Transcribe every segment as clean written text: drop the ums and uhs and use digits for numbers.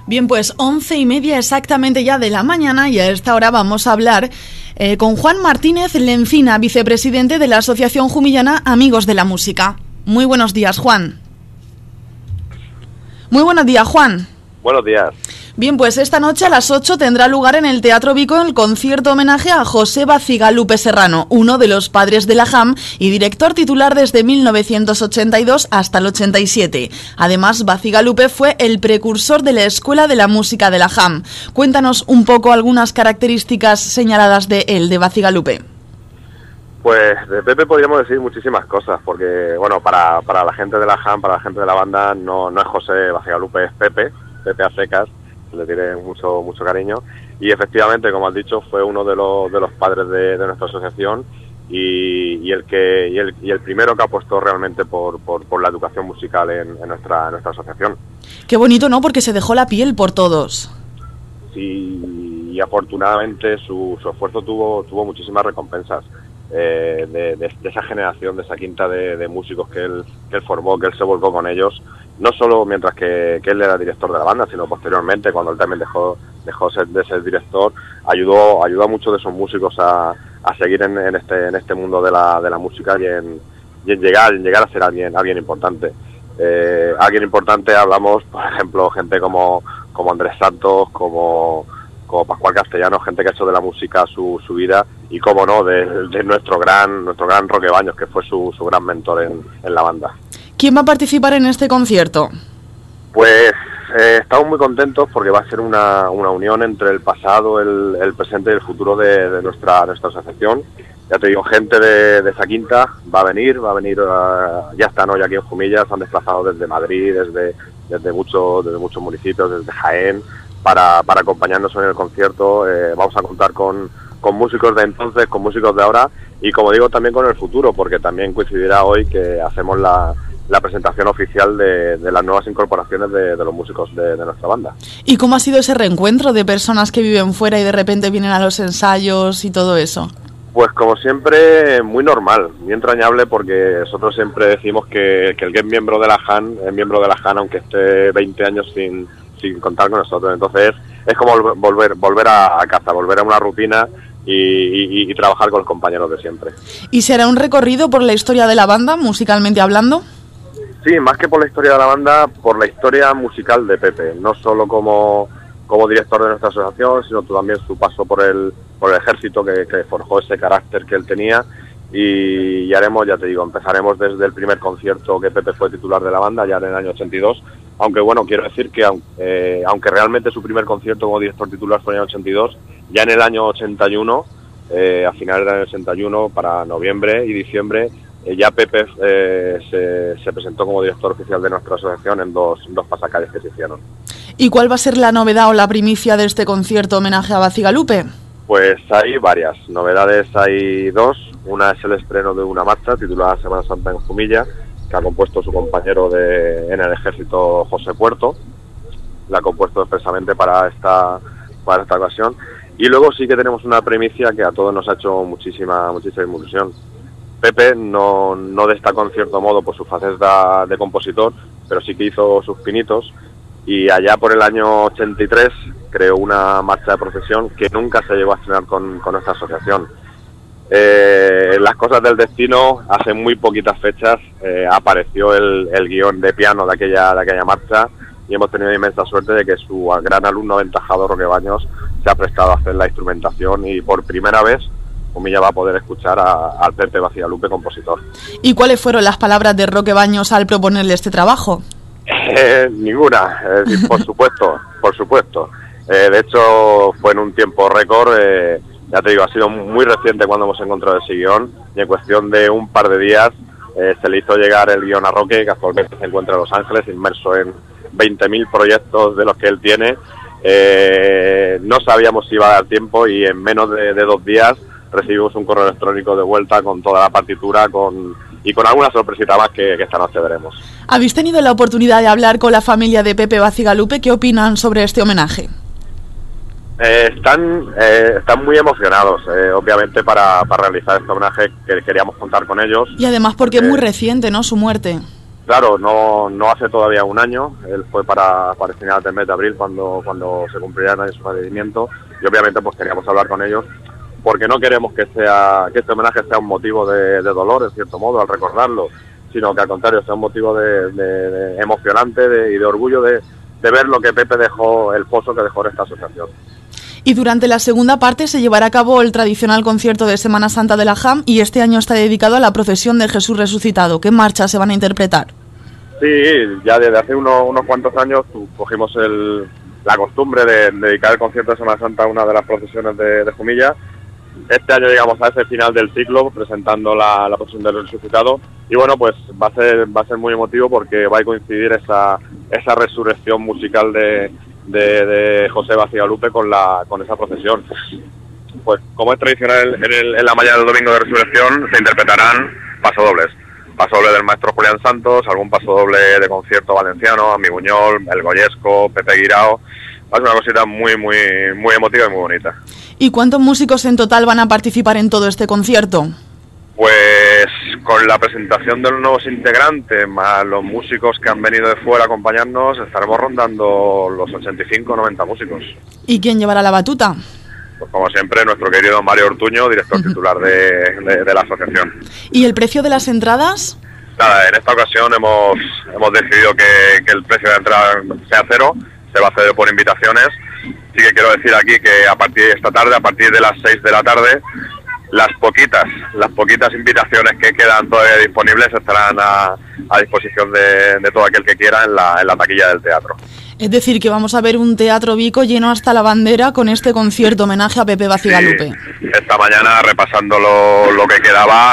Bien, pues 11:30 exactamente ya de la mañana y a esta hora vamos a hablar con Juan Martínez Lencina, vicepresidente de la Asociación Jumillana Amigos de la Música. Muy buenos días, Juan. Muy buenos días, Juan. Buenos días. Bien, pues esta noche a las 8 tendrá lugar en el Teatro Vico el concierto homenaje a José Bacigalupe Serrano, uno de los padres de la JAM y director titular desde 1982 hasta el 87. Además, Bacigalupe fue el precursor de la Escuela de la Música de la JAM. Cuéntanos un poco algunas características señaladas de él, de Bacigalupe. Pues de Pepe podríamos decir muchísimas cosas, porque bueno, para la gente de la JAM, para la gente de la banda, no es José Bacigalupe, es Pepe a secas. Le tiene mucho cariño y efectivamente, como has dicho, fue uno de los padres de nuestra asociación y el primero que apostó realmente por la educación musical en nuestra asociación. Qué bonito, ¿no? Porque se dejó la piel por todos. Sí, y afortunadamente su esfuerzo tuvo muchísimas recompensas de esa generación, de esa quinta de músicos que él formó, que él se volcó con ellos. No solo mientras que él era director de la banda, sino posteriormente, cuando él también dejó de ser director, ayudó a muchos de esos músicos a seguir en este mundo de la música y en llegar a ser alguien importante. Alguien importante, hablamos, por ejemplo, gente como Andrés Santos, como Pascual Castellano, gente que ha hecho de la música su vida, y cómo no, de nuestro gran Roque Baños, que fue su gran mentor en la banda. ¿Quién va a participar en este concierto? Pues estamos muy contentos porque va a ser una unión entre el pasado, el presente y el futuro de nuestra asociación. Ya te digo, gente de esa quinta va a venir, ya están hoy aquí en Jumilla, se han desplazado desde Madrid, desde muchos municipios, desde Jaén, para acompañarnos en el concierto. Vamos a contar con músicos de entonces, con músicos de ahora y, como digo, también con el futuro, porque también coincidirá hoy que hacemos la presentación oficial de las nuevas incorporaciones de los músicos de nuestra banda. ¿Y cómo ha sido ese reencuentro de personas que viven fuera y de repente vienen a los ensayos y todo eso? Pues como siempre, muy normal, muy entrañable, porque nosotros siempre decimos que el que es miembro de la JAN es miembro de la JAN aunque esté 20 años sin contar con nosotros. Entonces es como volver a casa, volver a una rutina y trabajar con los compañeros de siempre. ¿Y será un recorrido por la historia de la banda, musicalmente hablando? Sí, más que por la historia de la banda, por la historia musical de Pepe, no solo como director de nuestra asociación, sino también su paso por el ejército que forjó ese carácter que él tenía, y haremos, ya te digo, empezaremos desde el primer concierto que Pepe fue titular de la banda, ya en el año 82, aunque bueno, quiero decir que aunque realmente su primer concierto como director titular fue en el 82, ya en el año 81, a finales del año 81, para noviembre y diciembre, ya Pepe se presentó como director oficial de nuestra asociación en dos pasacalles que se hicieron. ¿Y cuál va a ser la novedad o la primicia de este concierto homenaje a Bacigalupe? Pues hay varias novedades, hay dos. Una es el estreno de una marcha titulada Semana Santa en Jumilla, que ha compuesto su compañero en el ejército, José Puerto. La ha compuesto expresamente para esta ocasión. Y luego sí que tenemos una primicia que a todos nos ha hecho muchísima ilusión. Pepe no destacó en cierto modo por su faceta de compositor, pero sí que hizo sus pinitos, y allá por el año 83 creó una marcha de procesión que nunca se llegó a estrenar con nuestra asociación. Las cosas del destino, hace muy poquitas fechas apareció el guión de piano de aquella marcha, y hemos tenido inmensa suerte de que su gran alumno aventajado, Roque Baños, se ha prestado a hacer la instrumentación, y por primera vez Jumilla va a poder escuchar al Pepe Bacigalupe, compositor. ¿Y cuáles fueron las palabras de Roque Baños al proponerle este trabajo? Ninguna, por supuesto. De hecho, fue en un tiempo récord, ya te digo, ha sido muy reciente cuando hemos encontrado ese guión, y en cuestión de un par de días se le hizo llegar el guión a Roque, que actualmente se encuentra en Los Ángeles, inmerso en 20.000 proyectos de los que él tiene. No sabíamos si iba a dar tiempo, y en menos de 2 días recibimos un correo electrónico de vuelta con toda la partitura y con alguna sorpresita más que esta noche veremos. ¿Habéis tenido la oportunidad de hablar con la familia de Pepe Bacigalupe? ¿Qué opinan sobre este homenaje? Están muy emocionados, obviamente, para realizar este homenaje, que queríamos contar con ellos. Y además porque es muy reciente, ¿no?, su muerte. Claro, no hace todavía un año, él fue para el final del mes de abril cuando se cumplirá el año de su fallecimiento, y obviamente pues queríamos hablar con ellos, porque no queremos que este homenaje sea un motivo de dolor, en cierto modo, al recordarlo, sino que al contrario sea un motivo de emocionante y de orgullo de ver lo que Pepe dejó, el pozo que dejó en esta asociación. Y durante la segunda parte se llevará a cabo el tradicional concierto de Semana Santa de la JAM, y este año está dedicado a la procesión de Jesús resucitado. ¿Qué marchas se van a interpretar? Sí, ya desde hace unos cuantos años cogimos la costumbre de dedicar el concierto de Semana Santa a una de las procesiones de Jumilla. Este año llegamos a ese final del ciclo presentando la procesión del resucitado, y bueno, pues va a ser muy emotivo porque va a coincidir esa resurrección musical de José Bacigalupe con esa procesión. Pues como es tradicional en la mañana del domingo de resurrección, se interpretarán pasodobles del maestro Julián Santos, algún pasodoble de concierto valenciano, Ami Buñol, El Goyesco, Pepe Guirao. Va a ser una cosita muy emotiva y muy bonita. ¿Y cuántos músicos en total van a participar en todo este concierto? Pues con la presentación de los nuevos integrantes, más los músicos que han venido de fuera a acompañarnos, estaremos rondando los 85 o 90 músicos. ¿Y quién llevará la batuta? Pues como siempre, nuestro querido Mario Ortuño, director titular de la asociación. ¿Y el precio de las entradas? Nada, en esta ocasión hemos decidido que el precio de entrada sea cero, se va a hacer por invitaciones. Sí que quiero decir aquí que a partir de esta tarde, a partir de las 6 de la tarde, las poquitas invitaciones que quedan todavía disponibles estarán a disposición de todo aquel que quiera en la taquilla del teatro. Es decir, que vamos a ver un Teatro Vico lleno hasta la bandera con este concierto homenaje a Pepe Bacigalupe. Sí, esta mañana, repasando lo que quedaba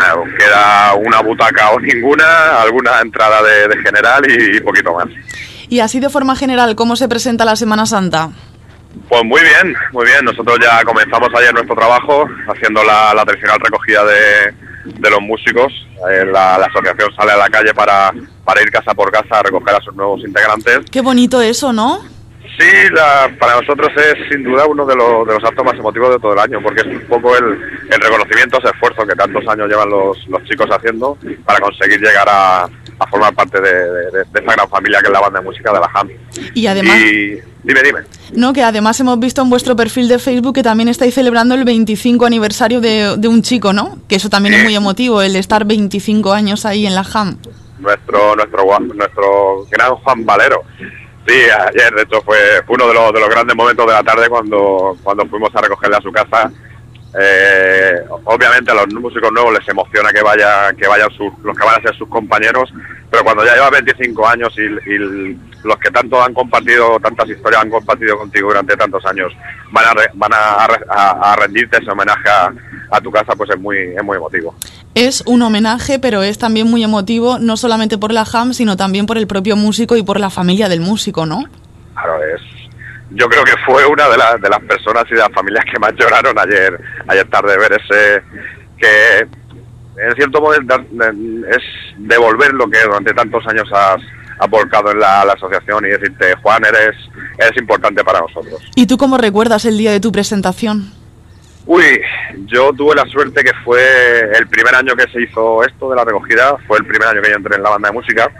una butaca o ninguna, alguna entrada de general y poquito más. Y así de forma general, ¿cómo se presenta la Semana Santa? Pues muy bien. Nosotros ya comenzamos ayer nuestro trabajo haciendo la tradicional recogida de los músicos. La asociación sale a la calle para ir casa por casa a recoger a sus nuevos integrantes. Qué bonito eso, ¿no? Sí, para nosotros es sin duda uno de los actos más emotivos de todo el año, porque es un poco el reconocimiento, ese esfuerzo que tantos años llevan los chicos haciendo para conseguir llegar a formar parte de esta gran familia que es la banda de música de la JAM. Y además... Dime. No, que además hemos visto en vuestro perfil de Facebook que también estáis celebrando el 25 aniversario de un chico, ¿no? Que eso también es muy emotivo, el estar 25 años ahí en la JAM. Nuestro gran Juan Valero. Sí, ayer de hecho fue uno de los grandes momentos de la tarde cuando fuimos a recogerle a su casa. Obviamente a los músicos nuevos les emociona que vayan los que van a ser sus compañeros, pero cuando ya llevas 25 años y los que tanto han compartido, tantas historias han compartido contigo durante tantos años, van a rendirte ese homenaje a tu casa, pues es muy emotivo. Es un homenaje, pero es también muy emotivo, no solamente por la JAM, sino también por el propio músico y por la familia del músico, ¿no? Claro, yo creo que fue una de las personas y de las familias que más lloraron ayer tarde, ver ese, que en cierto modo es devolver lo que durante tantos años has volcado en la asociación y decirte, Juan, eres importante para nosotros. ¿Y tú cómo recuerdas el día de tu presentación? Yo tuve la suerte que fue el primer año que se hizo esto de la recogida, fue el primer año que yo entré en la banda de música.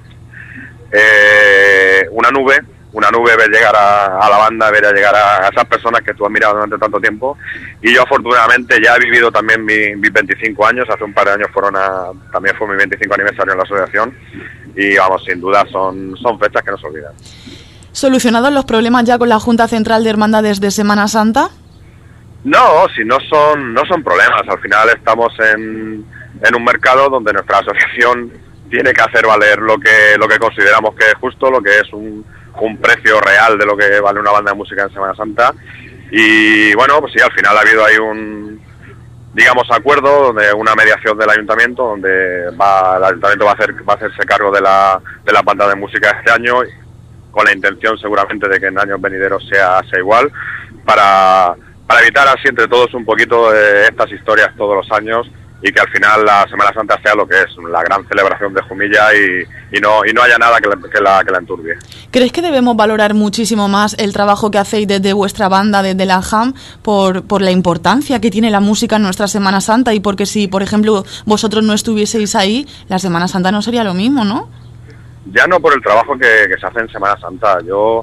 Una nube ver llegar a la banda, ver llegar a esas personas que tú has mirado durante tanto tiempo, y yo afortunadamente ya he vivido también mis 25 años, hace un par de años también fue mi 25 aniversario en la asociación, y vamos, sin duda son fechas que no se olvidan. ¿Solucionados los problemas ya con la Junta Central de Hermandades de Semana Santa? No, si no son problemas, al final estamos en un mercado donde nuestra asociación tiene que hacer valer lo que consideramos que es justo, lo que es un precio real de lo que vale una banda de música en Semana Santa, y bueno, pues sí, al final ha habido ahí un acuerdo, donde una mediación del ayuntamiento, donde el ayuntamiento va a hacerse cargo de la banda de música este año, con la intención seguramente de que en años venideros sea igual, para evitar así entre todos un poquito estas historias todos los años, y que al final la Semana Santa sea lo que es, la gran celebración de Jumilla y no haya nada que la enturbie. ¿Crees que debemos valorar muchísimo más el trabajo que hacéis desde vuestra banda, desde la JAM, por la importancia que tiene la música en nuestra Semana Santa? Y porque si, por ejemplo, vosotros no estuvieseis ahí, la Semana Santa no sería lo mismo, ¿no? Ya no por el trabajo que se hace en Semana Santa.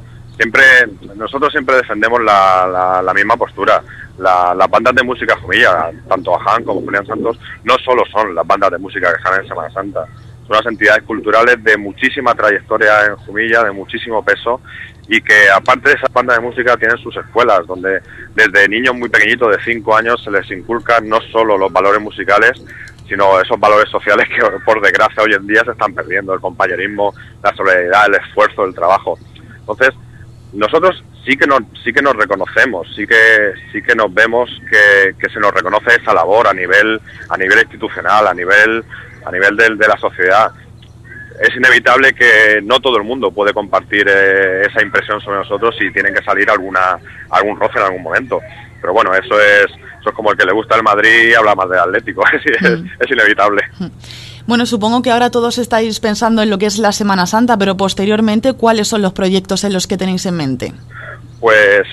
Nosotros siempre defendemos la misma postura. Las bandas de música Jumilla, tanto Aján como Julián Santos, no solo son las bandas de música que salen en Semana Santa, son unas entidades culturales de muchísima trayectoria en Jumilla, de muchísimo peso, y que aparte de esas bandas de música tienen sus escuelas, donde desde niños muy pequeñitos de 5 años se les inculcan no solo los valores musicales, sino esos valores sociales que por desgracia hoy en día se están perdiendo, el compañerismo, la solidaridad, el esfuerzo, el trabajo. Entonces, nosotros sí que nos reconocemos, sí que nos vemos que se nos reconoce esa labor a nivel institucional, a nivel de la sociedad. Es inevitable que no todo el mundo puede compartir esa impresión sobre nosotros y tienen que salir algún roce en algún momento. Pero bueno, eso es como el que le gusta el Madrid y habla más del Atlético, es inevitable. Bueno, supongo que ahora todos estáis pensando en lo que es la Semana Santa, pero posteriormente, ¿cuáles son los proyectos en los que tenéis en mente? Pues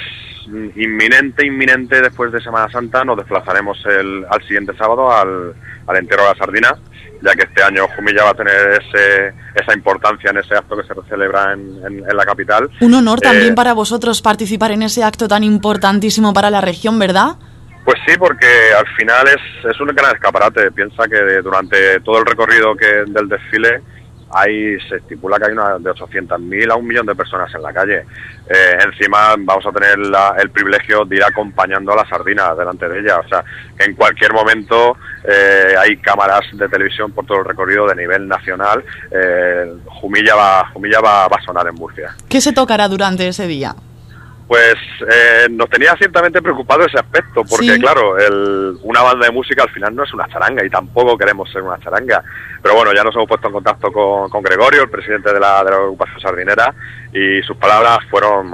inminente después de Semana Santa nos desplazaremos al siguiente sábado al Entierro de la Sardina, ya que este año Jumilla va a tener esa importancia en ese acto que se celebra en la capital. Un honor también para vosotros participar en ese acto tan importantísimo para la región, ¿verdad? Pues sí, porque al final es un gran escaparate. Piensa que durante todo el recorrido del desfile se estipula que hay de 800.000 a 1 millón de personas en la calle. Encima vamos a tener el privilegio de ir acompañando a la sardina delante de ella. O sea, que en cualquier momento hay cámaras de televisión por todo el recorrido de nivel nacional. Jumilla va a sonar en Murcia. ¿Qué se tocará durante ese día? Pues nos tenía ciertamente preocupado ese aspecto, porque sí, claro, una banda de música al final no es una charanga y tampoco queremos ser una charanga. Pero bueno, ya nos hemos puesto en contacto con Gregorio, el presidente de la agrupación sardinera, y sus palabras fueron,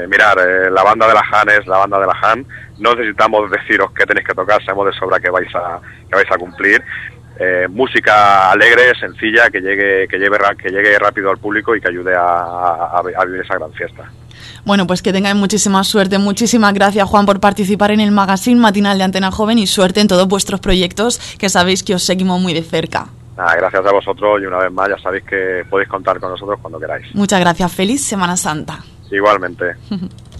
la banda de la JAN es la banda de la JAN, no necesitamos deciros qué tenéis que tocar, sabemos de sobra que vais a cumplir. Música alegre, sencilla, que llegue rápido al público y que ayude a vivir esa gran fiesta. Bueno, pues que tengáis muchísima suerte. Muchísimas gracias, Juan, por participar en el magazine matinal de Antena Joven y suerte en todos vuestros proyectos, que sabéis que os seguimos muy de cerca. Gracias a vosotros y una vez más ya sabéis que podéis contar con nosotros cuando queráis. Muchas gracias. Feliz Semana Santa. Igualmente.